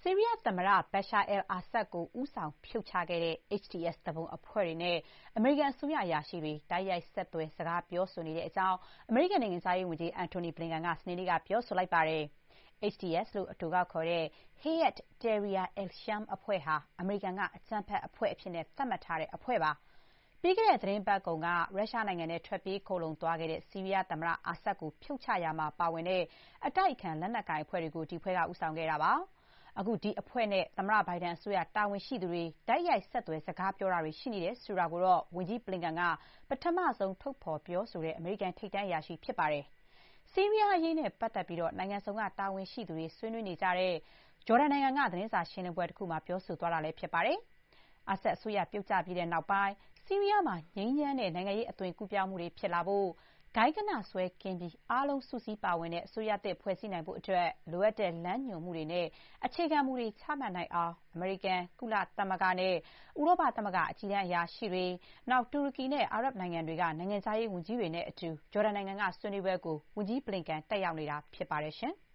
ဆီးရီးယားသမ္မတ Bashar al-Assad ကို ဦးဆောင်ဖြုတ်ချခဲ့တဲ့ HTS သူပုန်အဖွဲ့တွေနဲ့ အမေရိကန်အစိုးရအရာရှိတွေ တိုက်ရိုက်ဆက်သွယ် စကားပြောဆိုနေတဲ့အကြောင်း အမေရိကန်နိုင်ငံခြားရေးဝန်ကြီး Antony Blinken က စနေနေ့က ပြောဆိုလိုက်ပါတယ်။ HTS လို့ အတိုကောက်ခေါ်တဲ့ Hayat Tahrir al-Sham အဖွဲ့ဟာ အမေရိကန်က အကြမ်းဖက်အဖွဲ့အဖြစ် သတ်မှတ်ထားတဲ့အဖွဲ့ပါ။ ပြီးခဲ့တဲ့ သီတင်းပတ်ကုန်က ရုရှားနိုင်ငံထဲ ထွက်ပြေးခိုလှုံသွားတဲ့ ဆီးရီးယားသမ္မတ အာဆတ်ကို ဖြုတ်ချရာမှာပါဝင်တဲ့ အတိုက်အခံ လက်နက်ကိုင်အဖွဲ့တွေကို ဒီအဖွဲ့က ဦးဆောင်ခဲ့တာပါ။ အခု ဒီအဖွဲ့နဲ့ သမ္မတဘိုင်ဒန်အစိုးရ တာဝန်ရှိသူတွေ တိုက်ရိုက်ဆက်သွယ် စကားပြောတာတွေ ရှိနေတယ်ဆိုတာကိုတော့ ဝန်ကြီး Blinken က ပထမဆုံး ထုတ်ဖော်ပြောဆိုတဲ့ အမေရိကန် ထိပ်တန်းအရာရှိ ဖြစ်ပါတယ်။ ဆီးရီးယားအရေးနဲ့ပတ်သက်ပြီး နိုင်ငံစုံက တာဝန်ရှိသူတွေ ဆွေးနွေးနေကြတဲ့ ဂျော်ဒန်နိုင်ငံက သတင်းစာရှင်းလင်းပွဲတခုမှာ ပြောဆိုသွားတာလည်း ဖြစ်ပါတယ်။ အာဆတ်အစိုးရ ပြုတ်ကျပြီးနောက်ပိုင်း ဆီးရီးယားမှာ ငြိမ်းချမ်းတဲ့ နိုင်ငံရေး အသွင်ကူးပြောင်းမှုတွေ ဖြစ်လာဖို့၊ ဂိုဏ်းဂဏစွဲကင်းပြီး အားလုံး စုစည်းပါဝင်တဲ့ အစိုးရသစ် ဖွဲ့စည်းနိုင်ဖို့အတွက် လိုအပ်တဲ့ လမ်းညွှန်မှုတွေနဲ့ အခြေခံမူတွေ ချမှတ်နိုင်အောင် အမေရိကန်၊ ကုလသမဂ္ဂနဲ့ ဥရောပသမဂ္ဂ အကြီးတန်းအရာရှိတွေ၊ တူရကီနဲ့ အာရပ်နိုင်ငံတွေက နိုင်ငံခြားရေးဝန်ကြီးတွေနဲ့အတူ ဂျော်ဒန်နိုင်ငံက ဆွေးနွေးပွဲကို ဝန်ကြီး Blinken တက်ရောက်နေတာ ဖြစ်ပါတယ်။